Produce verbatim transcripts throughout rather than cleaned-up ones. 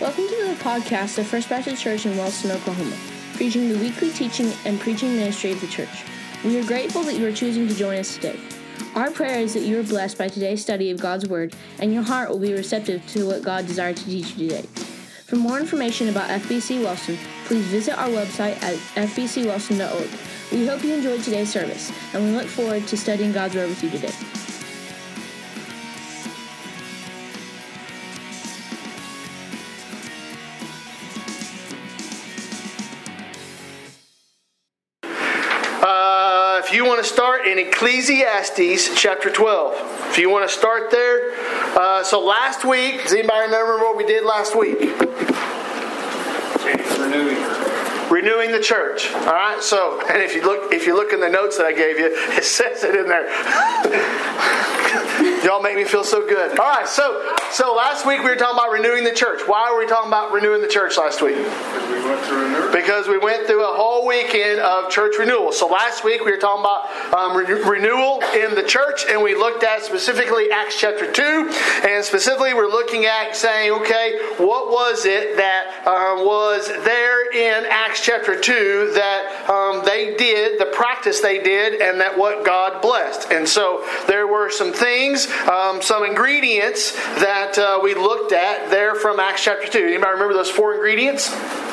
Welcome to the podcast of First Baptist Church in Wellston, Oklahoma, preaching the weekly teaching and preaching ministry of the church. We are grateful that you are choosing to join us today. Our prayer is that you are blessed by today's study of God's Word, and your heart will be receptive to what God desired to teach you today. For more information about F B C Wellston, please visit our website at f b c wellston dot org. We hope you enjoyed today's service, and we look forward to studying God's Word with you today. If you want to start in Ecclesiastes chapter twelve, if you want to start there. Uh, so last week, does anybody remember what we did last week? Renewing. Renewing the church. All right. So, and if you look, if you look in the notes that I gave you, it says it in there. Y'all make me feel so good. All right. So, so last week we were talking about renewing the church. Why were we talking about renewing the church last week? Because we went to renew. Because we went through a whole weekend of church renewal. So last week we were talking about um, re- renewal in the church, and we looked at specifically Acts chapter two, and specifically we're looking at saying, okay, what was it that um, was there in Acts chapter two that um, they did, the practice they did, and that what God blessed. And so there were some things, um, some ingredients that uh, we looked at there from Acts chapter two. Anybody remember those four ingredients?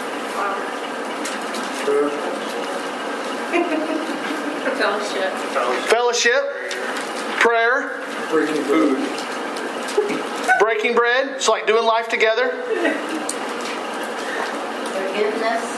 Fellowship. Fellowship, prayer, Breaking food. breaking bread. It's like doing life together. Forgiveness.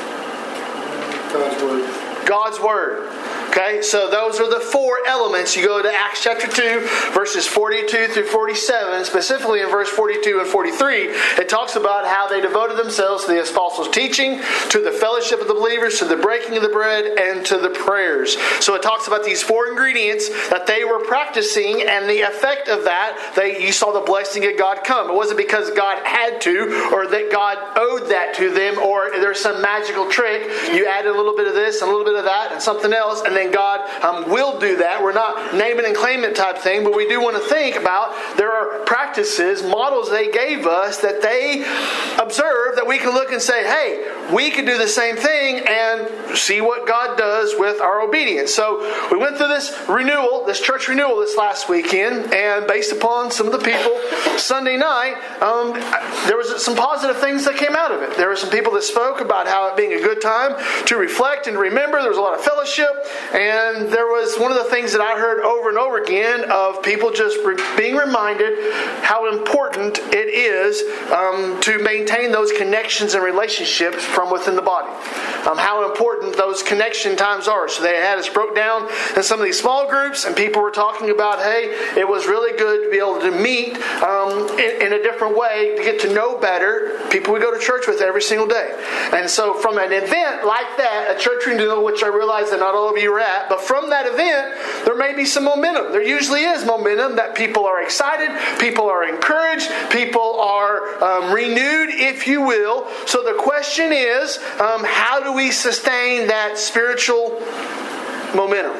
God's word. God's Word. Okay, so those are the four elements. You go to Acts chapter two, verses forty-two through forty-seven, specifically in verse forty-two and forty-three, it talks about how they devoted themselves to the apostles' teaching, to the fellowship of the believers, to the breaking of the bread, and to the prayers. So it talks about these four ingredients that they were practicing, and the effect of that, they you saw the blessing of God come. It wasn't because God had to, or that God owed that to them, or there's some magical trick. You added a little bit of this, and a little bit of that, and something else, and then God um, will do that. We're not naming and claiming type thing, but we do want to think about there are practices, models they gave us that they observe that we can look and say, hey, we can do the same thing and see what God does with our obedience. So we went through this renewal, this church renewal this last weekend, and based upon some of the people Sunday night, um, there was some positive things that came out of it. There were some people that spoke about how it being a good time to reflect and remember. There was a lot of fellowship. And there was one of the things that I heard over and over again of people just re- being reminded how important it is um, to maintain those connections and relationships from within the body. Um, how important those connection times are. So they had us broke down in some of these small groups, and people were talking about, hey, it was really good to be able to meet um, in, in a different way, to get to know better people we go to church with every single day. And so from an event like that, a church renewal, which I realize that not all of you are at, but from that event, there may be some momentum. There usually is momentum that people are excited, people are encouraged, people are um, renewed, if you will. So the question is, um, how do we sustain that spiritual momentum?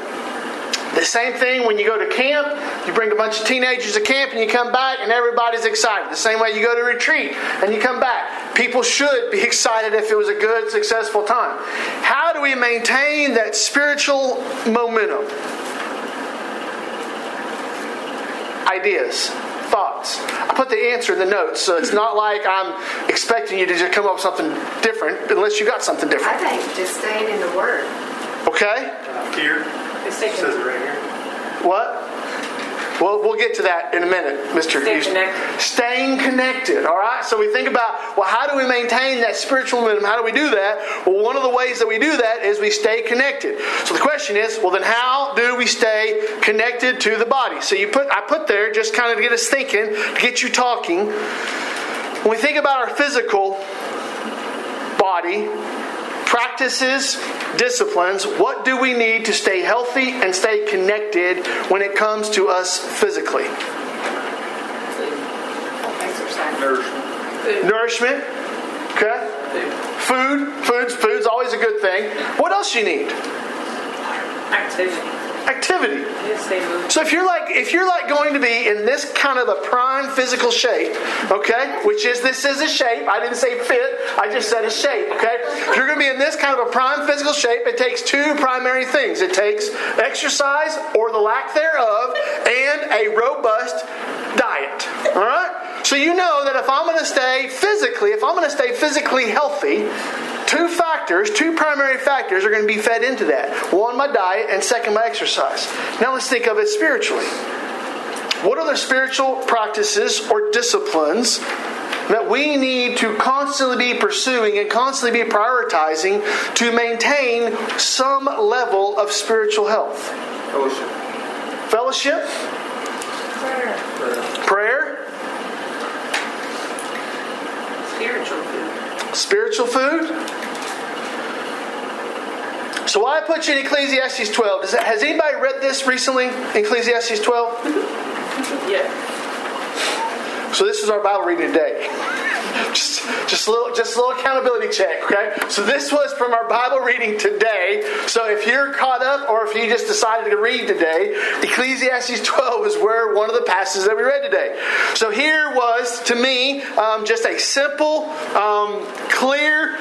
The same thing when you go to camp, you bring a bunch of teenagers to camp and you come back and everybody's excited. The same way you go to retreat and you come back. People should be excited if it was a good, successful time. How do we maintain that spiritual momentum? Ideas, thoughts. I put the answer in the notes, so it's not like I'm expecting you to just come up with something different unless you got something different. I think just staying in the Word. Okay? Here. It says it right here. What? Well, we'll get to that in a minute, Mister Stay connected. Staying connected, all right? So we think about, well, how do we maintain that spiritual momentum? How do we do that? Well, one of the ways that we do that is we stay connected. So the question is, well, then how do we stay connected to the body? So you put, I put there just kind of to get us thinking, to get you talking. When we think about our physical body, practices, disciplines, what do we need to stay healthy and stay connected when it comes to us physically? Exercise. Nourishment. Nourishment. Okay. Food. Food's, food's always a good thing. What else do you need? Activity. activity. Yes, they move. So if you're like if you're like going to be in this kind of a prime physical shape, okay, which is this is a shape. I didn't say fit. I just said a shape. Okay, if you're going to be in this kind of a prime physical shape, it takes two primary things. It takes exercise or the lack thereof, and a robust diet. All right. So you know that if I'm going to stay physically, if I'm going to stay physically healthy, two factors, two primary factors are going to be fed into that. One, my diet, and second, my exercise. Now let's think of it spiritually. What are the spiritual practices or disciplines that we need to constantly be pursuing and constantly be prioritizing to maintain some level of spiritual health? Fellowship. Fellowship? Prayer. Prayer. Prayer? Spiritual food. Spiritual food? So why I put you in Ecclesiastes twelve? Does that, has anybody read this recently? Ecclesiastes twelve? Yeah. So this is our Bible reading today. Just, just a little, just a little accountability check, okay? So this was from our Bible reading today. So if you're caught up, or if you just decided to read today, Ecclesiastes twelve is where one of the passages that we read today. So here was, to me, um, just a simple, um, clear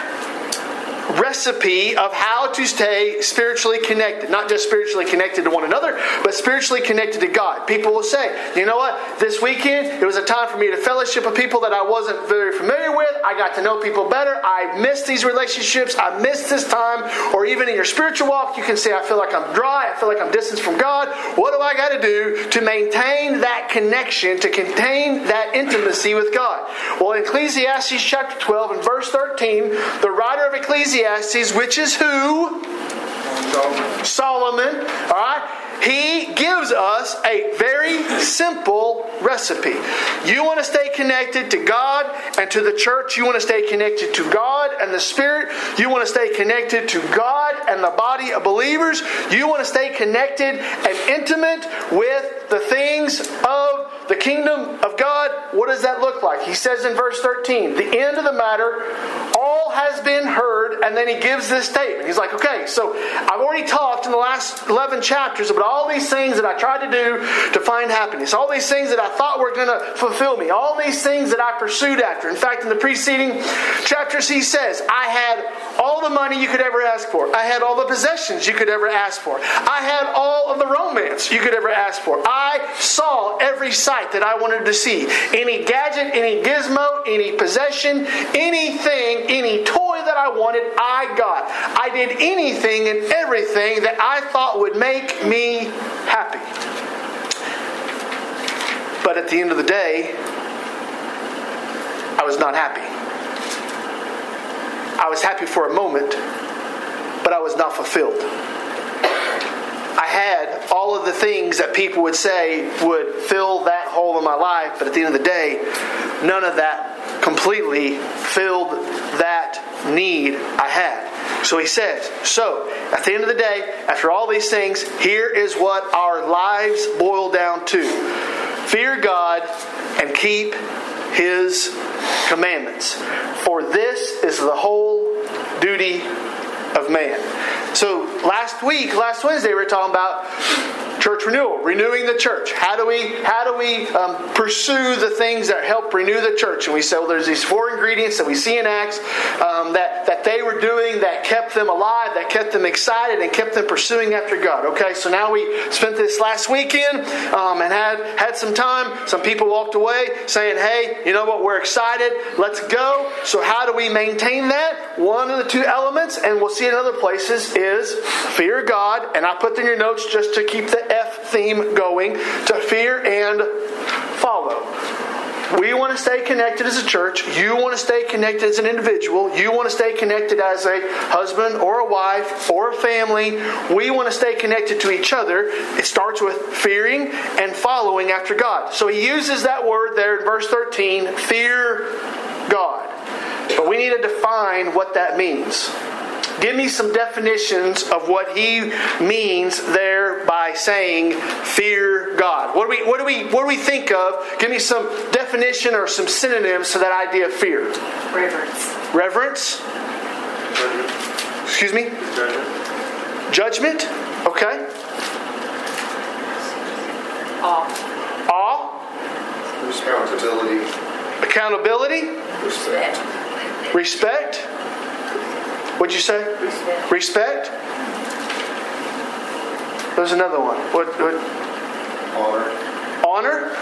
recipe of how to stay spiritually connected. Not just spiritually connected to one another, but spiritually connected to God. People will say, you know what, this weekend it was a time for me to fellowship with people that I wasn't very familiar with. I got to know people better. I missed these relationships. I missed this time. Or even in your spiritual walk, you can say, I feel like I'm dry. I feel like I'm distanced from God. What do I got to do to maintain that connection, to contain that intimacy with God? Well, in Ecclesiastes chapter twelve and verse thirteen, the writer of Ecclesiastes, which is who? Solomon. Solomon. All right. He gives us a very simple recipe. You want to stay connected to God and to the church. You want to stay connected to God and the Spirit. You want to stay connected to God and the body of believers. You want to stay connected and intimate with the things of the kingdom of God. What does that look like? He says in verse thirteen, the end of the matter, all has been heard, and then he gives this statement. He's like, okay, so I've already talked in the last eleven chapters about all these things that I tried to do to find happiness, all these things that I thought were going to fulfill me, all these things that I pursued after. In fact, in the preceding chapters, he says, I had all the money you could ever ask for. I had all the possessions you could ever ask for. I had all of the romance you could ever ask for. I saw every sight that I wanted to see. Any gadget, any gizmo, any possession, anything, any toy that I wanted, I got. I did anything and everything that I thought would make me happy. But at the end of the day, I was not happy. I was happy for a moment, but I was not fulfilled. I had all of the things that people would say would fill that hole in my life, but at the end of the day, none of that completely filled that need I had. So he says, so at the end of the day, after all these things, here is what our lives boil down to. Fear God and keep His commandments. For this is the whole duty of man. So last week, last Wednesday, we were talking about church renewal, renewing the church. How do we how do we um, pursue the things that help renew the church? And we said, well, there's these four ingredients that we see in Acts um, that, that they were doing that kept them alive, that kept them excited, and kept them pursuing after God. Okay, so now we spent this last weekend um, and had, had some time. Some people walked away saying, hey, you know what, we're excited. Let's go. So how do we maintain that? One of the two elements, and we'll see in other places, is fear God. And I put in your notes just to keep the F theme going, to fear and follow. We want to stay connected as a church. You want to stay connected as an individual. You want to stay connected as a husband or a wife or a family. We want to stay connected to each other. It starts with fearing and following after God. So he uses that word there in verse thirteen, fear God. But we need to define what that means. Give me some definitions of what he means there by saying fear God. What do we what do we what do we think of? Give me some definition or some synonyms to that idea of fear. Reverence. Reverence. Excuse me? Judgment. Judgment. Okay. Awe. Awe. Responsibility. Accountability. Respect. Respect. What'd you say? Respect. Respect. There's another one. What? what? Honor. Honor.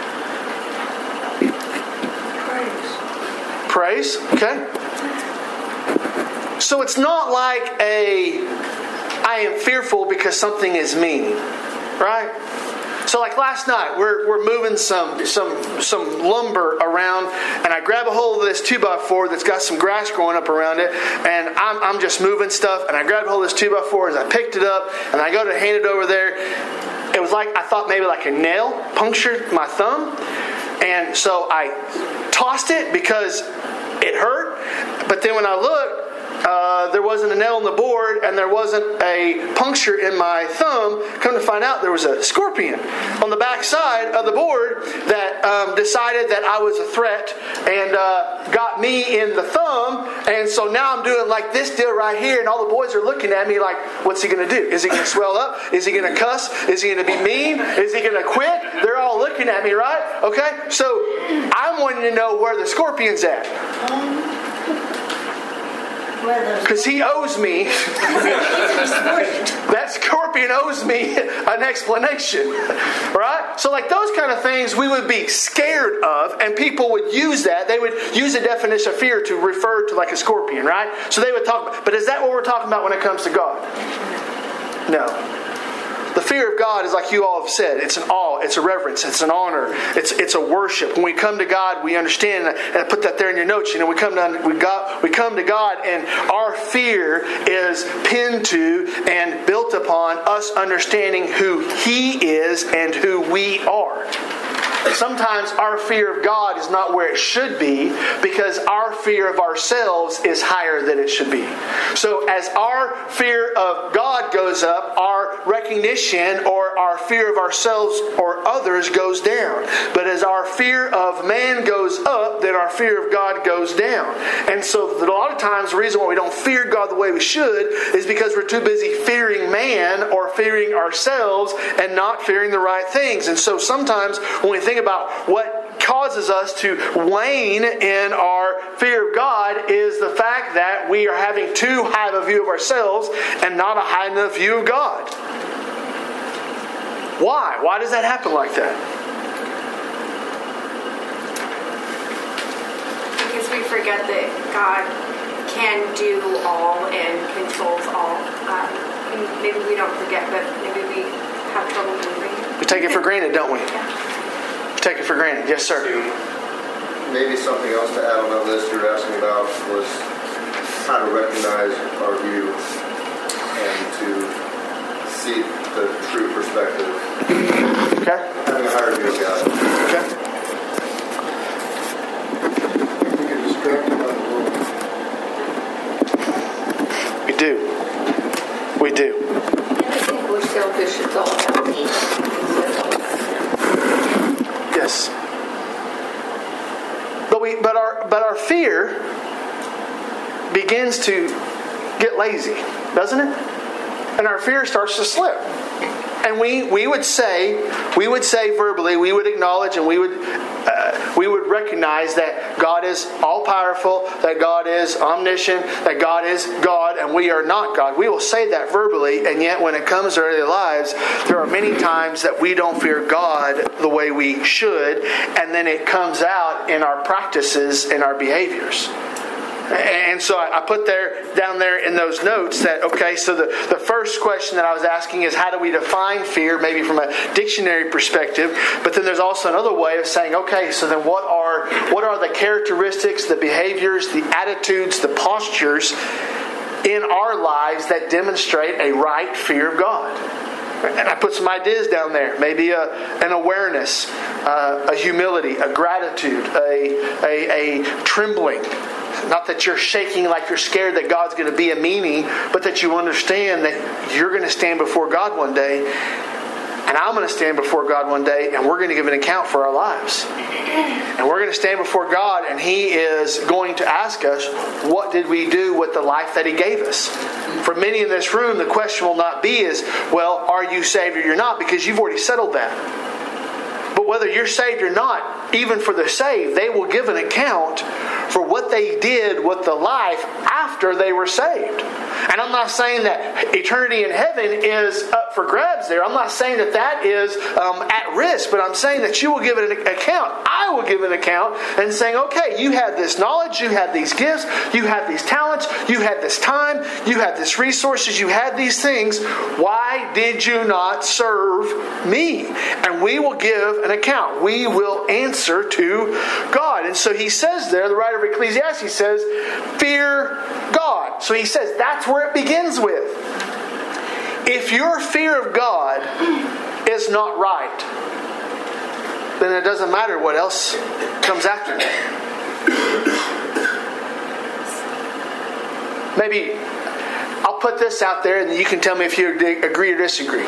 Praise. Praise. Okay. So it's not like a I am fearful because something is mean, right? So like last night, we're we're moving some some some lumber around, and I grab a hold of this two by four that's got some grass growing up around it, and I'm I'm just moving stuff, and I grab a hold of this two by four as I picked it up, and I go to hand it over there. It was like I thought maybe like a nail punctured my thumb, and so I tossed it because it hurt. But then when I looked, Uh, there wasn't a nail on the board, and there wasn't a puncture in my thumb. Come to find out, there was a scorpion on the back side of the board that um, decided that I was a threat and uh, got me in the thumb. And so now I'm doing like this deal right here, and all the boys are looking at me like, what's he going to do? Is he going to swell up? Is he going to cuss? Is he going to be mean? Is he going to quit? They're all looking at me, right? Okay, so I'm wanting to know where the scorpion's at. Because he owes me. That scorpion owes me an explanation. Right? So like those kind of things we would be scared of, and people would use that. They would use the definition of fear to refer to like a scorpion, right? So they would talk about, but is that what we're talking about when it comes to God? No. The fear of God is like you all have said. It's an awe. It's a reverence. It's an honor. It's it's a worship. When we come to God, we understand, and I put that there in your notes. You know, we come to we got we come to God, and our fear is pinned to and built upon us understanding who He is and who we are. Sometimes our fear of God is not where it should be because our fear of ourselves is higher than it should be. So as our fear of God goes up, our recognition or our fear of ourselves or others goes down. But as our fear of man goes up, then our fear of God goes down. And so a lot of times the reason why we don't fear God the way we should is because we're too busy fearing man or fearing ourselves and not fearing the right things. And so sometimes when we think about what causes us to wane in our fear of God is the fact that we are having too high of a view of ourselves and not a high enough view of God. Why? Why does that happen like that? Because we forget that God can do all and controls all. Um, maybe we don't forget, but maybe we have trouble moving. We take it for granted, don't we? Yeah. Take it for granted. Yes, sir. Maybe something else to add on that list you were asking about was how to recognize our view and to see the true perspective. Okay. Having a higher view of God. Okay. We get distracted by the world. We do. We do. I think we're selfish. It's all about me. Yes. But we but our but our fear begins to get lazy, doesn't it? And our fear starts to slip. And we, we would say, we would say verbally, we would acknowledge and we would uh, we would recognize that God is all-powerful, that God is omniscient, that God is God, and we are not God. We will say that verbally, and yet when it comes to our daily lives, there are many times that we don't fear God the way we should, and then it comes out in our practices and our behaviors. And so I put there down there in those notes that, okay, so the, the first question that I was asking is how do we define fear, maybe from a dictionary perspective, but then there's also another way of saying, okay, so then what are what are the characteristics, the behaviors, the attitudes, the postures in our lives that demonstrate a right fear of God? And I put some ideas down there. Maybe a, an awareness, uh, a humility, a gratitude, a, a, a trembling. Not that you're shaking like you're scared that God's going to be a meanie, but that you understand that you're going to stand before God one day, and I'm going to stand before God one day, and we're going to give an account for our lives. And we're going to stand before God, and He is going to ask us, what did we do with the life that He gave us? For many in this room, the question will not be is, well, are you saved or you're not? Because you've already settled that. But whether you're saved or not, even for the saved, they will give an account for what they did with the life after they were saved. And I'm not saying that eternity in heaven is up for grabs there. I'm not saying that that is um, at risk, but I'm saying that you will give an account. I will give an account and saying, okay, you had this knowledge, you had these gifts, you had these talents, you had this time, you had this resources, you had these things. Why did you not serve me? And we will give an account. We will answer to God. And so he says there, the writer of Ecclesiastes says, fear God. So he says that's where it begins with. If your fear of God is not right, then it doesn't matter what else comes after that. Maybe I'll put this out there and you can tell me if you agree or disagree.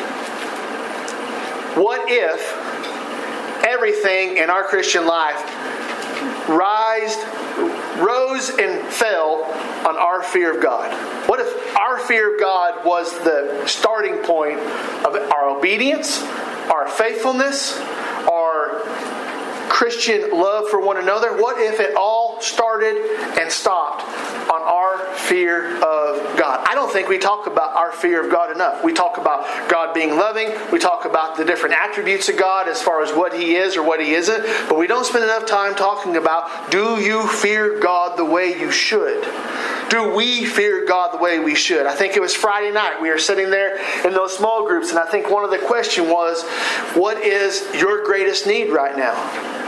What if everything in our Christian life rised, rose and fell on our fear of God? What if our fear of God was the starting point of our obedience, our faithfulness, our Christian love for one another? What if it all started and stopped on our fear of God? I don't think we talk about our fear of God enough. We talk about God being loving. We talk about the different attributes of God as far as what He is or what He isn't. But we don't spend enough time talking about, do you fear God the way you should? Do we fear God the way we should? I think it was Friday night. We were sitting there in those small groups, and I think one of the questions was, what is your greatest need right now?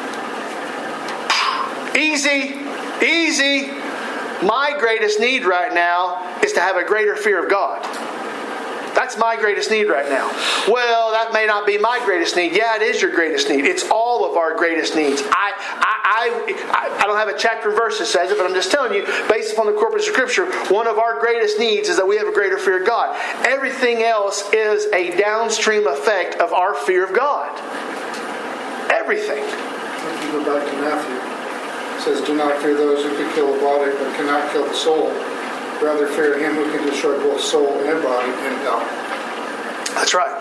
Easy, easy. My greatest need right now is to have a greater fear of God. That's my greatest need right now. Well, that may not be my greatest need. Yeah, it is your greatest need. It's all of our greatest needs. I I, I, I don't have a chapter and verse that says it, but I'm just telling you, based upon the corpus of Scripture, one of our greatest needs is that we have a greater fear of God. Everything else is a downstream effect of our fear of God. Everything. If you go back to Matthew, it says, do not fear those who can kill the body but cannot kill the soul. Rather fear Him who can destroy both soul and body in hell. That's right.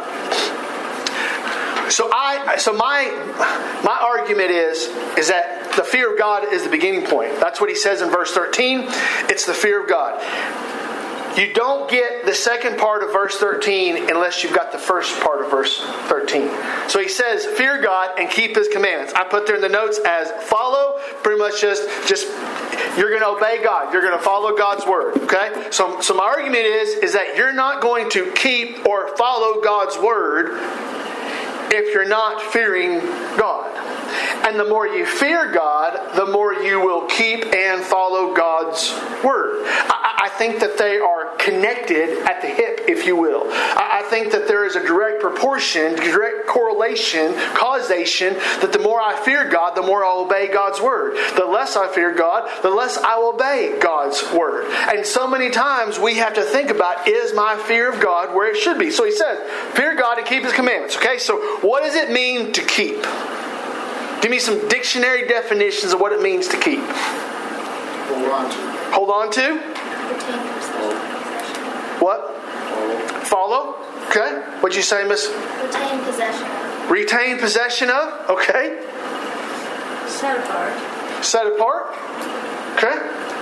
So I, so my, my argument is, is that the fear of God is the beginning point. That's what he says in verse thirteen. It's the fear of God. You don't get the second part of verse thirteen unless you've got the first part of verse thirteen. So he says, fear God and keep His commandments. I put there in the notes as follow, pretty much just, just you're going to obey God. You're going to follow God's word. Okay? So, so my argument is, is that you're not going to keep or follow God's word if you're not fearing God. And the more you fear God, the more you will keep and follow God's word. I, I think that they are connected at the hip, if you will. I, I think that there is a direct proportion, direct correlation, causation, that the more I fear God, the more I'll obey God's word. The less I fear God, the less I will obey God's word. And so many times we have to think about, is my fear of God where it should be? So he says, fear God and keep His commandments. Okay, so what does it mean to keep? Give me some dictionary definitions of what it means to keep. Hold on to. Hold on to? Retain possession. What? Follow. Okay. What'd you say, Miss? Retain possession. Retain possession of. Okay. Set apart. Set apart. Okay.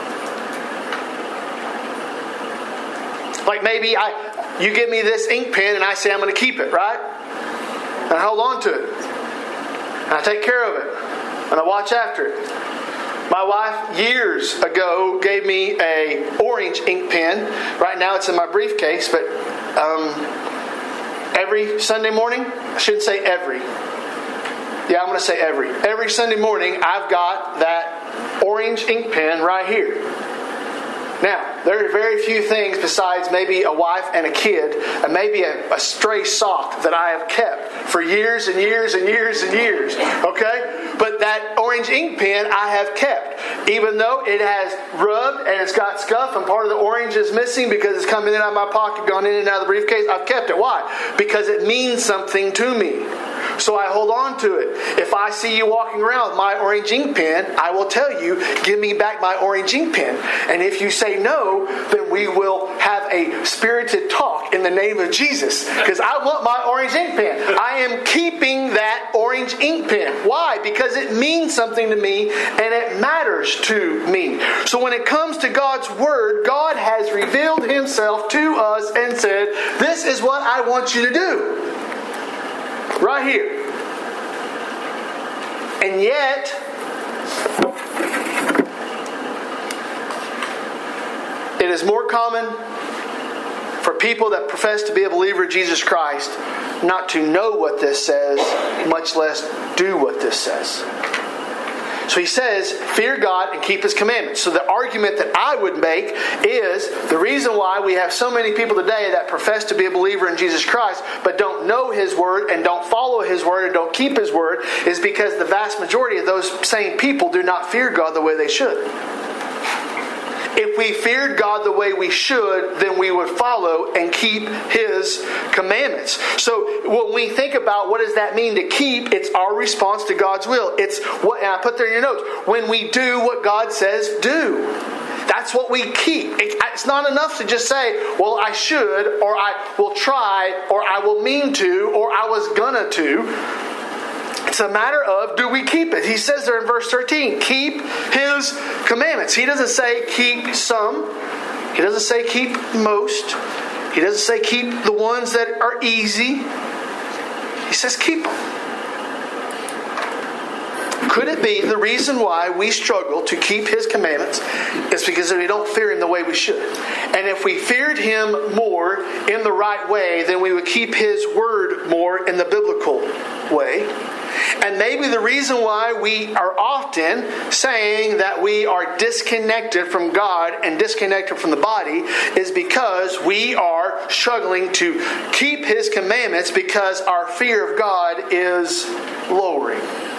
Like maybe I, you give me this ink pen and I say I'm going to keep it, right? And I hold on to it. And I take care of it. And I watch after it. My wife, years ago, gave me a orange ink pen. Right now it's in my briefcase, but um, every Sunday morning, I shouldn't say every. Yeah, I'm going to say every. Every Sunday morning, I've got that orange ink pen right here. Now, there are very few things besides maybe a wife and a kid and maybe a, a stray sock that I have kept for years and years and years and years. Okay? But that orange ink pen I have kept. Even though it has rubbed and it's got scuff and part of the orange is missing because it's coming in out of my pocket, gone in and out of the briefcase, I've kept it. Why? Because it means something to me. So I hold on to it. If I see you walking around with my orange ink pen, I will tell you, give me back my orange ink pen. And if you say no, then we will have a spirited talk in the name of Jesus because I want my orange ink pen. I am keeping that orange ink pen. Why? Because it means something to me and it matters to me. So when it comes to God's Word, God has revealed Himself to us and said, this is what I want you to do. Right here. And yet, it is more common for people that profess to be a believer of Jesus Christ not to know what this says, much less do what this says. So he says, fear God and keep His commandments. So the argument that I would make is the reason why we have so many people today that profess to be a believer in Jesus Christ but don't know His Word and don't follow His Word and don't keep His Word is because the vast majority of those same people do not fear God the way they should. If we feared God the way we should, then we would follow and keep His commandments. So when we think about what does that mean to keep, it's our response to God's will. It's what, and I put there in your notes, when we do what God says do. That's what we keep. It's not enough to just say, well, I should, or I will try, or I will mean to, or I was gonna to. It's a matter of, do we keep it? He says there in verse thirteen, keep His commandments. He doesn't say keep some. He doesn't say keep most. He doesn't say keep the ones that are easy. He says keep them. Could it be the reason why we struggle to keep His commandments is because we don't fear Him the way we should? And if we feared Him more in the right way, then we would keep His Word more in the biblical way. And maybe the reason why we are often saying that we are disconnected from God and disconnected from the body is because we are struggling to keep His commandments because our fear of God is lowering.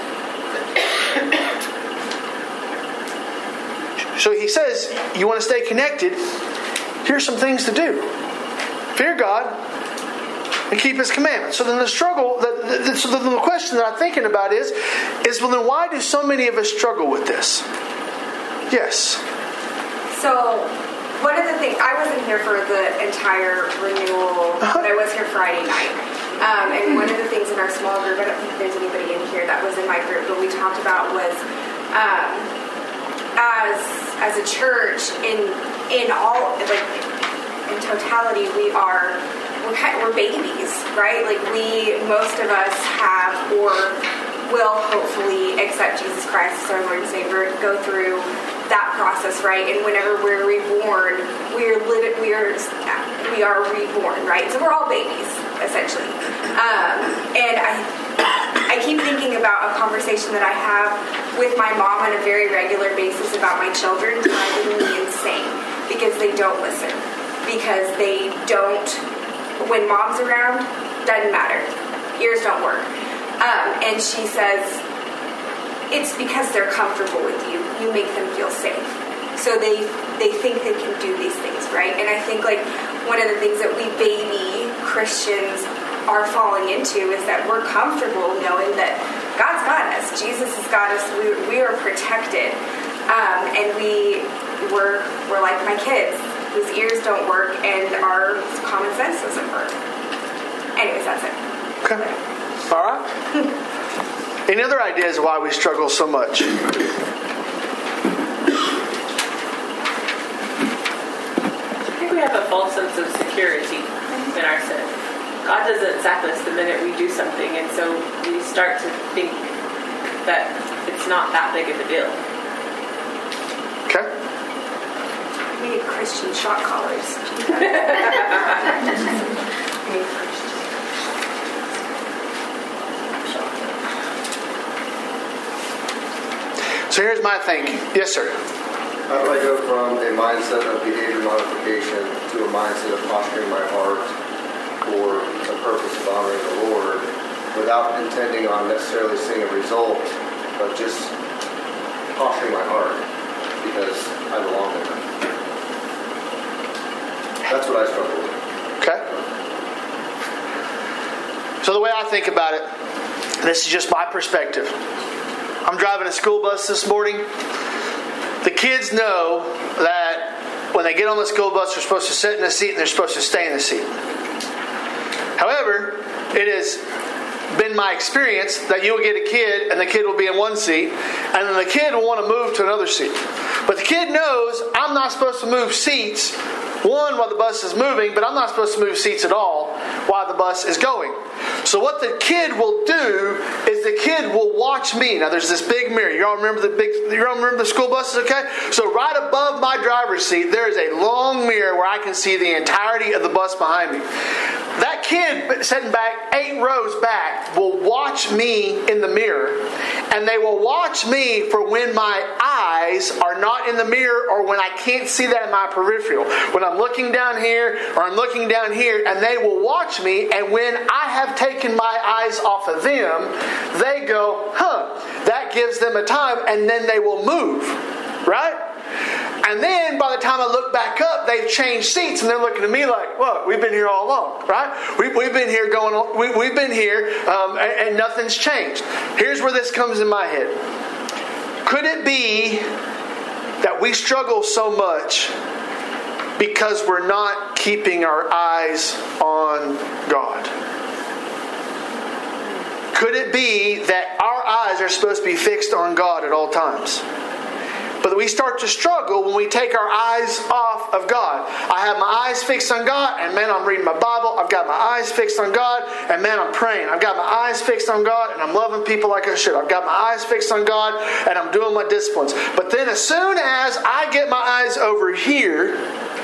So he says, you want to stay connected? Here's some things to do. Fear God and keep His commandments. So then the struggle, the, the, so then the question that I'm thinking about is, is well then why do so many of us struggle with this? Yes. So one of the things, I wasn't here for the entire renewal, uh-huh. but I was here Friday night. Um, and one of the things in our small group, I don't think there's anybody in here that was in my group, but we talked about was um, as as a church, in in all, like in totality, we are we're kind of, we're babies, right? Like we, most of us have or will hopefully accept Jesus Christ as our Lord and Savior, go through that process, right? And whenever we're reborn, we're living, we are we are reborn, right? So we're all babies, essentially. Um, and I I keep thinking about a conversation that I have with my mom on a very regular basis about my children driving me insane because they don't listen, because they don't. When mom's around, doesn't matter. Ears don't work. Um, and she says, it's because they're comfortable with you. You make them feel safe. So they they think they can do these things, right? And I think like one of the things that we baby Christians are falling into is that we're comfortable knowing that God's got us. Jesus has got us. We, we are protected. Um, and we, we're, we're like my kids whose ears don't work and our common sense doesn't work. Anyways, that's it. Okay. All right. Any other ideas why we struggle so much? I think we have a false sense of security in our sin. God doesn't zap us the minute we do something, and so we start to think that it's not that big of a deal. Okay. We need Christian shock collars. So here's my thinking. Yes, sir. How do I go from a mindset of behavior modification to a mindset of posturing my heart for the purpose of honoring the Lord without intending on necessarily seeing a result, but just posturing my heart because I belong there? That's what I struggle with. Okay. So the way I think about it, and this is just my perspective. I'm driving a school bus this morning. The kids know that when they get on the school bus, they're supposed to sit in the seat and they're supposed to stay in the seat. However, it has been my experience that you'll get a kid and the kid will be in one seat and then the kid will want to move to another seat. But the kid knows I'm not supposed to move seats, one, while the bus is moving, but I'm not supposed to move seats at all while the bus is going. So what the kid will do is the kid will watch me. Now there's this big mirror. You all remember the big? You all remember the school buses? Okay. So right above my driver's seat, there is a long mirror where I can see the entirety of the bus behind me. That kid sitting back eight rows back will watch me in the mirror, and they will watch me for when my eyes are not in the mirror or when I can't see that in my peripheral. When I'm looking down here or I'm looking down here, and they will watch me, and when I have taken my eyes off of them, they go, huh, that gives them a time, and then they will move, right? And then by the time I look back up, they've changed seats and they're looking at me like, "What? We've been here all along, right? We, we've been here going on. We, we've been here, um, and, and nothing's changed." Here's where this comes in my head. Could it be that we struggle so much because we're not keeping our eyes on God? Could it be that our eyes are supposed to be fixed on God at all times? But we start to struggle when we take our eyes off of God. I have my eyes fixed on God, and man, I'm reading my Bible. I've got my eyes fixed on God, and man, I'm praying. I've got my eyes fixed on God, and I'm loving people like I should. I've got my eyes fixed on God, and I'm doing my disciplines. But then as soon as I get my eyes over here,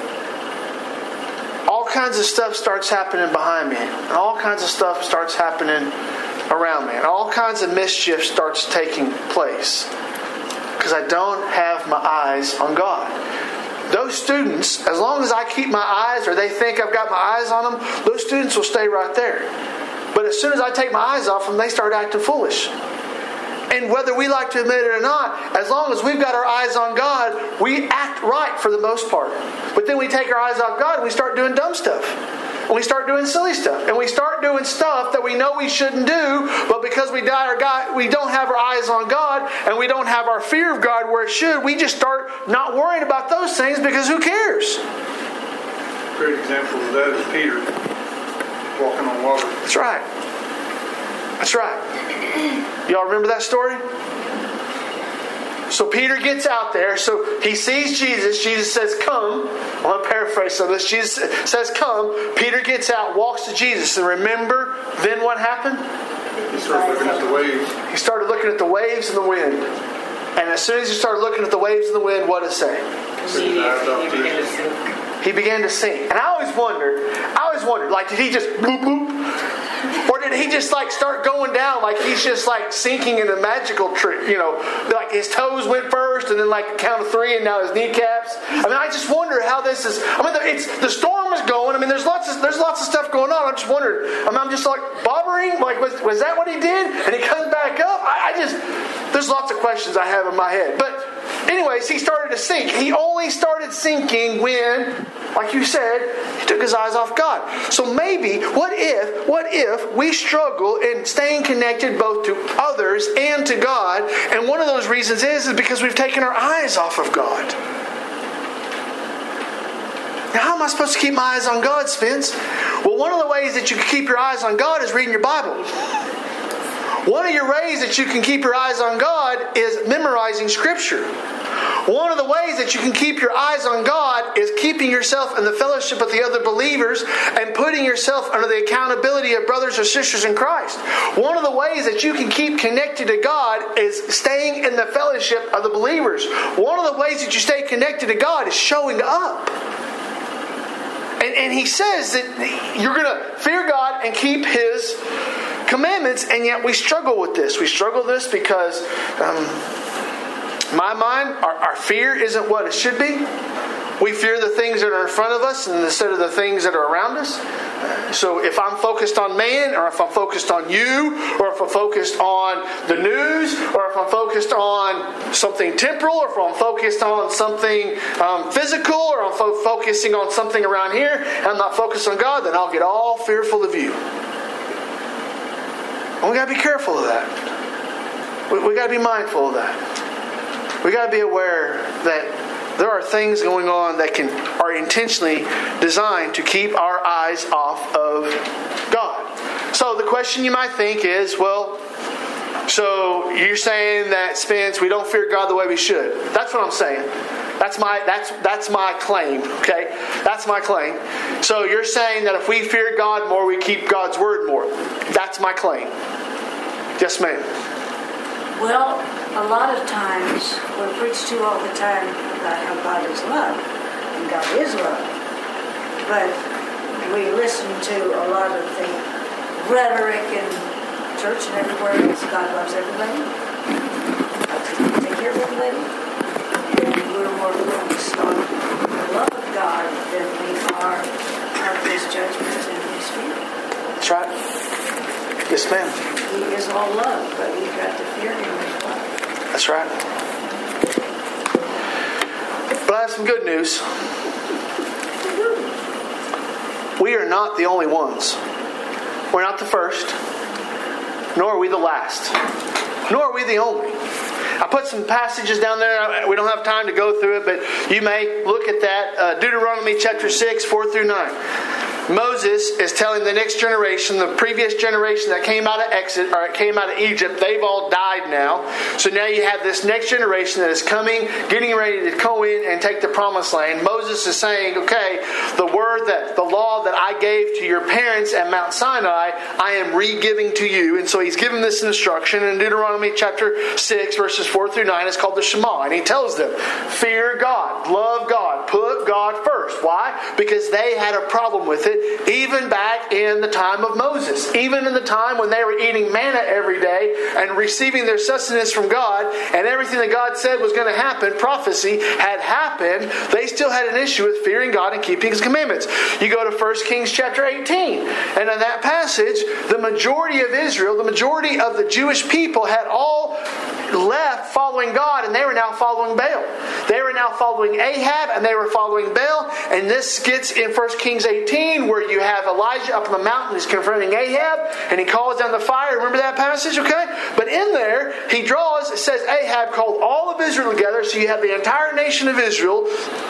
all kinds of stuff starts happening behind me. And all kinds of stuff starts happening around me. And all kinds of mischief starts taking place. Because I don't have my eyes on God. Those students, as long as I keep my eyes, or they think I've got my eyes on them, those students will stay right there. But as soon as I take my eyes off them, they start acting foolish. And whether we like to admit it or not, as long as we've got our eyes on God, we act right for the most part. But then we take our eyes off God and we start doing dumb stuff. And we start doing silly stuff. And we start doing stuff that we know we shouldn't do, but because we, die our God, we don't have our eyes on God and we don't have our fear of God where it should, we just start not worrying about those things because who cares? A great example of that is Peter walking on water. That's right. That's right. Y'all remember that story? So Peter gets out there. So he sees Jesus. Jesus says, "Come." I want to paraphrase some of this. Jesus says, "Come." Peter gets out, walks to Jesus. And remember, then what happened? He started looking at the waves. He started looking at the waves and the wind. And as soon as he started looking at the waves and the wind, what does it say? Immediately he began to sink. He began to sink. And I always wondered, I always wondered, like, did he just bloop, bloop? Or did he just like start going down like he's just like sinking in a magical trick? You know, like his toes went first and then like a count of three and now his kneecaps. I mean, I just wonder how this is. I mean, it's the storm is going. I mean, there's lots of there's lots of stuff going on. I'm just wondering. I mean, I'm just like bobbering. Like, was was that what he did? And he comes back up. I, I just there's lots of questions I have in my head. But anyways, he started to sink. He only started sinking when, like you said, he took his eyes off God. So maybe, what if, what if we struggle in staying connected both to others and to God, and one of those reasons is, is because we've taken our eyes off of God. Now, how am I supposed to keep my eyes on God, Spence? Well, one of the ways that you can keep your eyes on God is reading your Bible. One of your ways that you can keep your eyes on God is memorizing Scripture. One of the ways that you can keep your eyes on God is keeping yourself in the fellowship of the other believers and putting yourself under the accountability of brothers or sisters in Christ. One of the ways that you can keep connected to God is staying in the fellowship of the believers. One of the ways that you stay connected to God is showing up. And, and he says that you're going to fear God and keep His commandments, and yet we struggle with this. We struggle with this because, um, in my mind, our, our fear isn't what it should be. We fear the things that are in front of us instead of the things that are around us. So if I'm focused on man, or if I'm focused on you, or if I'm focused on the news, or if I'm focused on something temporal, or if I'm focused on something um, physical, or I'm fo- focusing on something around here, and I'm not focused on God, then I'll get all fearful of you. And we got to be careful of that. We, we got to be mindful of that. We got to be aware that There are things going on that can are intentionally designed to keep our eyes off of God. So the question you might think is, well, so you're saying that, Spence, we don't fear God the way we should. That's what I'm saying. That's my that's that's my claim. Okay, that's my claim. So you're saying that if we fear God more, we keep God's word more. That's my claim. Yes, ma'am. Well, a lot of times we're preached to all the time about how God is love, and God is love. But we listen to a lot of the rhetoric in church and everywhere else. God loves everybody. God's going to take care of everybody. And we're more focused on the love of God than we are on His judgment and His fear. That's right. Yes, ma'am. He is all love, but we've got to fear Him as well. That's right. But I have some good news. We are not the only ones. We're not the first, nor are we the last, nor are we the only. I put some passages down there. We don't have time to go through it, but you may look at that. Uh, Deuteronomy chapter six, four through nine. Moses is telling the next generation, the previous generation that came out of Exodus, or came out of Egypt, they've all died now. So now you have this next generation that is coming, getting ready to go in and take the promised land. Moses is saying, okay, the word that, the law that I gave to your parents at Mount Sinai, I am re-giving to you. And so he's given this instruction in Deuteronomy chapter six, verses four through nine. It's called the Shema. And he tells them, fear God, love God, put God first. Why? Because they had a problem with it. Even back in the time of Moses. Even in the time when they were eating manna every day and receiving their sustenance from God, and everything that God said was going to happen, prophecy had happened, they still had an issue with fearing God and keeping His commandments. You go to First Kings chapter eighteen, and in that passage, the majority of Israel, the majority of the Jewish people had all left following God, and they were now following Baal. They were now following Ahab, and they were following Baal. And this gets in First Kings eighteen, where you have Elijah up on the mountain, he's confronting Ahab, and he calls down the fire. Remember that passage, okay? But in there, he draws, it says Ahab called all of Israel together, so you have the entire nation of Israel.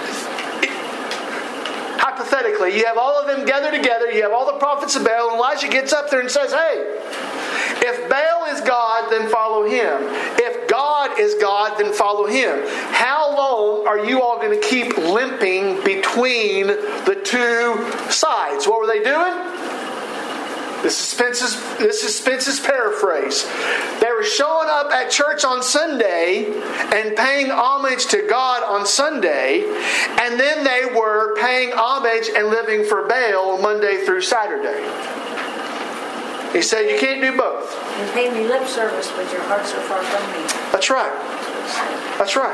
Hypothetically, you have all of them gathered together, you have all the prophets of Baal, and Elijah gets up there and says, hey, if Baal is God, then follow him. If God is God, then follow him. How long are you all going to keep limping between the two sides? What were they doing? This is Spence's, this is Spence's paraphrase. They were showing up at church on Sunday and paying homage to God on Sunday, and then they were paying homage and living for Baal Monday through Saturday. He said, you can't do both. You pay me lip service, but your hearts are far from me. That's right. That's right.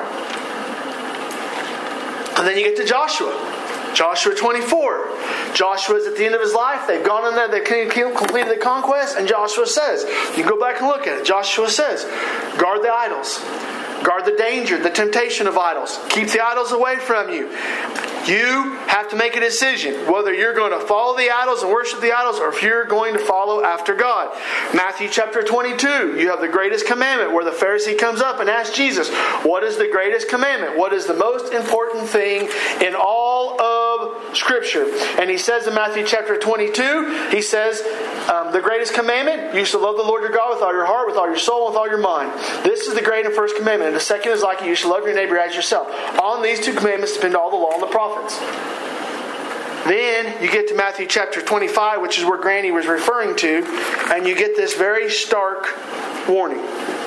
And then you get to Joshua. Joshua twenty-four. Joshua's at the end of his life. They've gone in there. They've completed the conquest. And Joshua says, you can go back and look at it. Joshua says, guard the idols. Guard the danger, the temptation of idols. Keep the idols away from you. You have to make a decision whether you're going to follow the idols and worship the idols, or if you're going to follow after God. Matthew chapter twenty-two, you have the greatest commandment, where the Pharisee comes up and asks Jesus, what is the greatest commandment? What is the most important thing in all of Scripture? And he says in Matthew chapter twenty-two, he says, um, the greatest commandment, you shall love the Lord your God with all your heart, with all your soul, with all your mind. This is the great and first commandment. And the second is like it, you shall love your neighbor as yourself. On these two commandments depend all the law and the prophets. Then you get to Matthew chapter twenty-five, which is where Granny was referring to, and you get this very stark warning.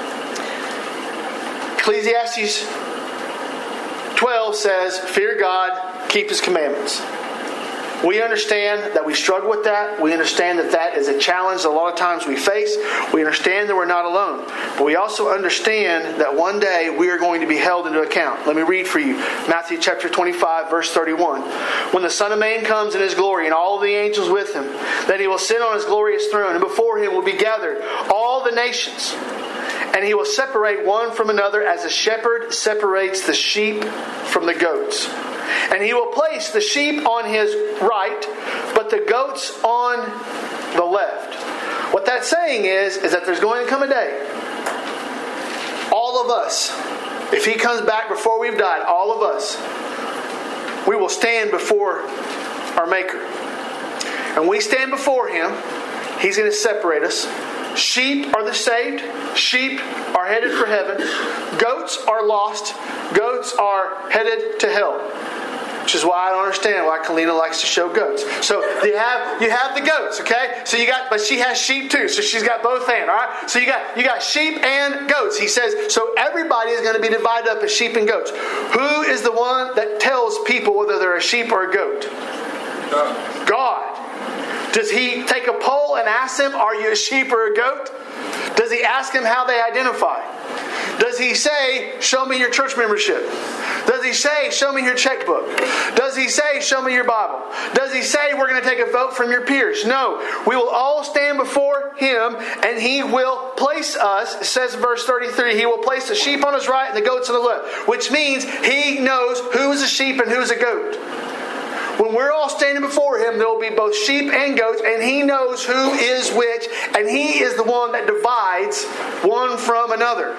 Ecclesiastes twelve says, fear God, keep His commandments. We understand that we struggle with that. We understand that that is a challenge that a lot of times we face. We understand that we're not alone. But we also understand that one day we are going to be held into account. Let me read for you. Matthew chapter twenty-five, verse thirty-one. When the Son of Man comes in His glory and all of the angels with Him, then He will sit on His glorious throne, and before Him will be gathered all the nations. And He will separate one from another as a shepherd separates the sheep from the goats. And He will place the sheep on His right, but the goats on the left. What that's saying is, is that there's going to come a day, all of us if he comes back before we've died, all of us, we will stand before our Maker. And when we stand before him, he's going to separate us. Sheep are the saved. Sheep are headed for heaven. Goats are lost. Goats are headed to hell. Which is why I don't understand why Kalina likes to show goats. So you have you have the goats, okay? So you got, but she has sheep too. So she's got both hands, all right? So you got you got sheep and goats. He says, so everybody is going to be divided up as sheep and goats. Who is the one that tells people whether they're a sheep or a goat? God. God. Does he take a poll and ask them, are you a sheep or a goat? Does he ask them how they identify? Does he say, show me your church membership? Does he say, show me your checkbook? Does he say, show me your Bible? Does he say, we're going to take a vote from your peers? No. We will all stand before him and he will place us, it says in verse thirty-three, he will place the sheep on his right and the goats on the left. Which means he knows who is a sheep and who is a goat. When we're all standing before him, there will be both sheep and goats, and he knows who is which, and he is the one that divides one from another.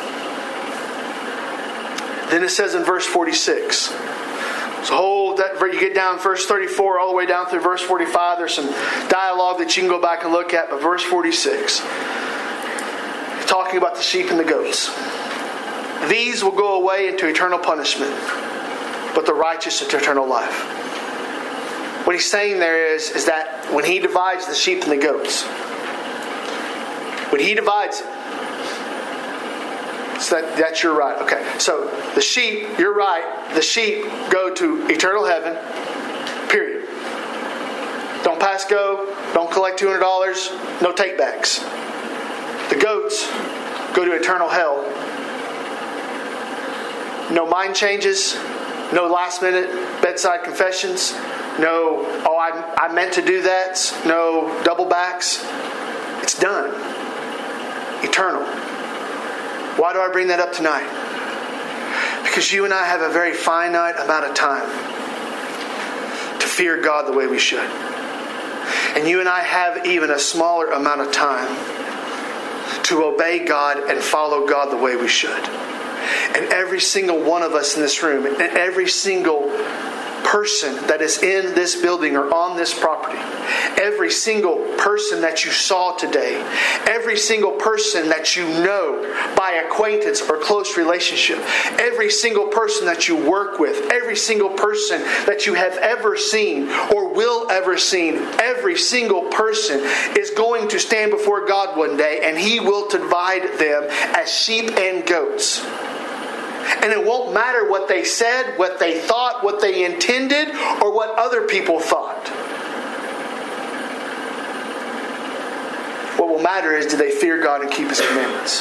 Then it says in verse forty-six. So hold that, you get down verse thirty-four all the way down through verse forty-five. There's some dialogue that you can go back and look at, but verse forty-six, talking about the sheep and the goats. These will go away into eternal punishment, but the righteous into eternal life. What he's saying there is, is that when he divides the sheep and the goats, when he divides it, so that, that's your right. Okay, so the sheep, you're right, the sheep go to eternal heaven, period. Don't pass go, don't collect two hundred dollars, no takebacks. The goats go to eternal hell. No mind changes, no last minute bedside confessions, no, oh, I, I meant to do that, no double backs. It's done. Eternal. Why do I bring that up tonight? Because you and I have a very finite amount of time to fear God the way we should. And you and I have even a smaller amount of time to obey God and follow God the way we should. And every single one of us in this room, and every single person that is in this building or on this property, every single person that you saw today, every single person that you know by acquaintance or close relationship, every single person that you work with, every single person that you have ever seen or will ever seen, every single person is going to stand before God one day, and he will divide them as sheep and goats. And it won't matter what they said, what they thought, what they intended, or what other people thought. What will matter is, do they fear God and keep His commandments?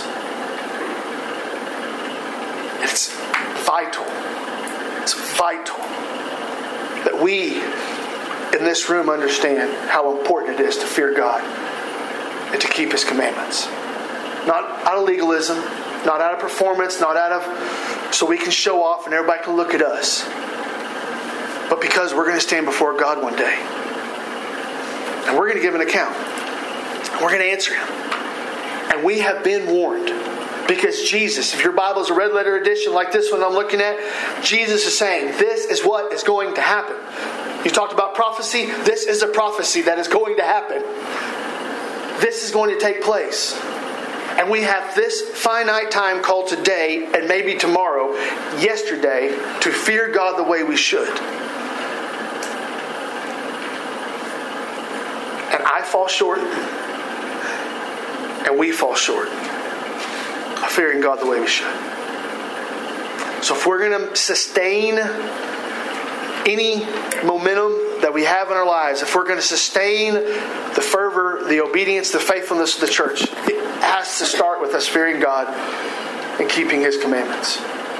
It's vital. It's vital that we in this room understand how important it is to fear God and to keep His commandments. Not out of legalism, not out of performance, not out of so we can show off and everybody can look at us, but because we're going to stand before God one day and we're going to give an account. We're going to answer Him. And we have been warned, because Jesus, if your Bible is a red letter edition like this one I'm looking at, Jesus is saying this is what is going to happen. You talked about prophecy. This is a prophecy that is going to happen. This is going to take place. And we have this finite time called today and maybe tomorrow, yesterday, to fear God the way we should. And I fall short, and we fall short of fearing God the way we should. So if we're going to sustain any momentum that we have in our lives, if we're going to sustain the fervor, the obedience, the faithfulness of the church, it has to start with us fearing God and keeping His commandments.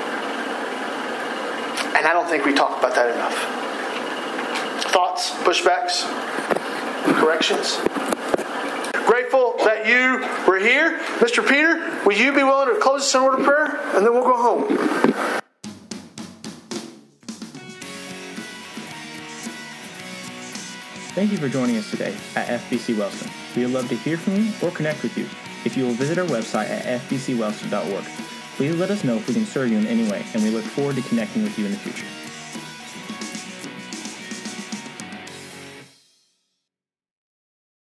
And I don't think we talk about that enough. Thoughts, pushbacks, corrections? Grateful that you were here. Mister Peter, will you be willing to close us in a word of prayer? And then we'll go home. Thank you for joining us today at F B C Wellston. We would love to hear from you or connect with you if you will visit our website at f b c wellston dot org. Please let us know if we can serve you in any way, and we look forward to connecting with you in the future.